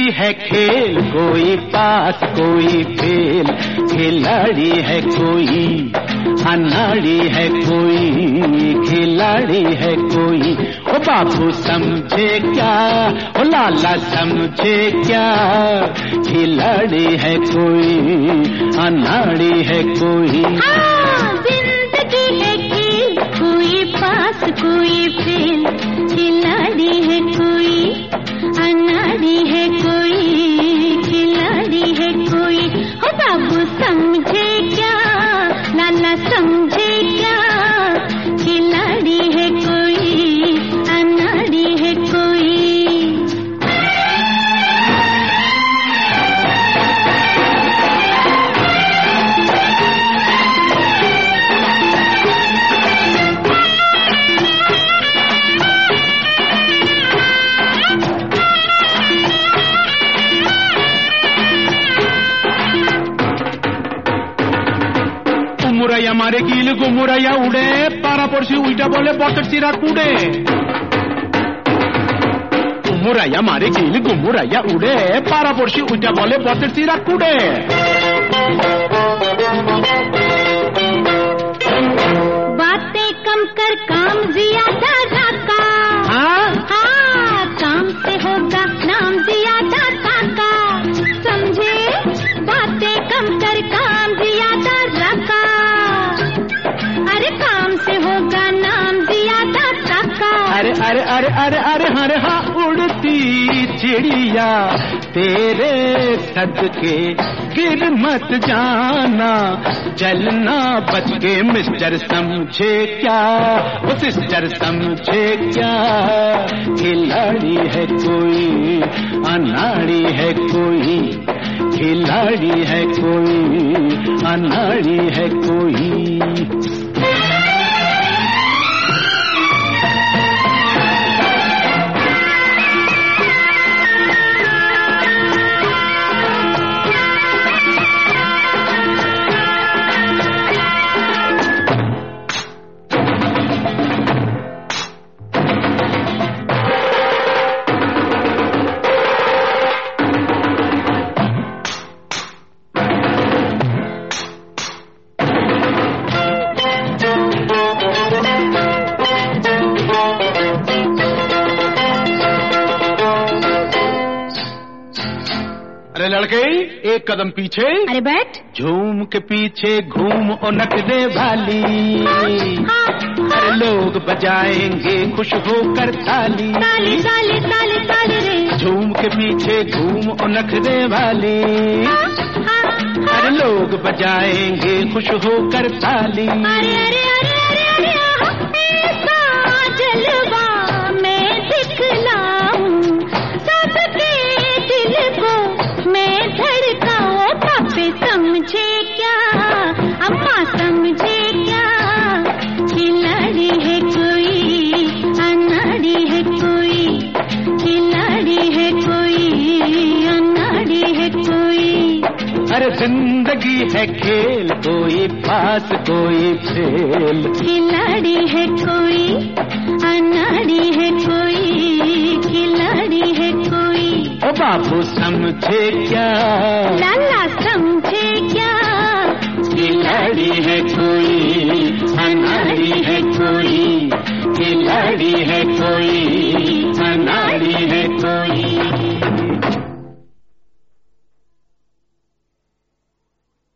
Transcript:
है खेल, कोई पास कोई फेल, खिलाड़ी है कोई अनाड़ी है कोई, खिलाड़ी है कोई। ओ बाबू समझे क्या, ओ लाला समझे क्या, खिलाड़ी है कोई अनाड़ी है कोई। जिंदगी है खेल, कोई पास कोई फेल, खिलाड़ी है कोई अनाड़ी है कोई, खिलाड़ी है कोई। हो बाबू समझे क्या, लाला समझे क्या, खिलाड़ी है कोई अनाड़ी है कोई। मुरैया मारे कील को मुरैया उड़े, पारा पड़ोसी उल्टा बोले बॉटल सिरा कूड़े। मुरैया मारे कील को मुरैया उड़े, पारा पड़ोसी उल्टा बोले बॉटल सिरा कूड़े। बातें कम कर काम ज्यादा रखा, हाँ काम से होगा नाम ज्यादा काका। समझे, बातें कम कर काम ज्यादा रखा, अरे काम से होगा नाम ज्यादा काका। अरे अरे अरे अरे अरे अरे हाँ उड़ती चिड़िया तेरे सदके गिर मत जाना, जलना बच के मिस्टर समझे क्या, वो सिस्टर समझे क्या, खिलाड़ी है कोई अनाड़ी है कोई, खिलाड़ी है कोई अनाड़ी है कोई। अरे लड़के एक कदम पीछे, अरे बैठ, झूम के पीछे घूम और नकदे वाली। अरे लोग बजाएंगे खुश होकर ताली, ताली ताली ताली ताली रे। झूम के पीछे घूम और नकदे वाली, अरे लोग बजाएंगे खुश होकर ताली। अरे अरे अरे अरे अरे ऐसा जलवा मैं दिखलाऊं, सबके दिल को मैं धड़काऊं। पापे समझे क्या, अम्मा समझे क्या, खिलाड़ी है कोई अनाड़ी है कोई, खिलाड़ी है कोई अनाड़ी है कोई। अरे जिंदगी है खेल, कोई पास कोई फेल, खिलाड़ी है कोई अनाड़ी है कोई, खिलाड़ी है कोई। ओ बाबू समझे क्या, लाला समझे क्या, खिलाड़ी है कोई अनाड़ी है कोई, खिलाड़ी है कोई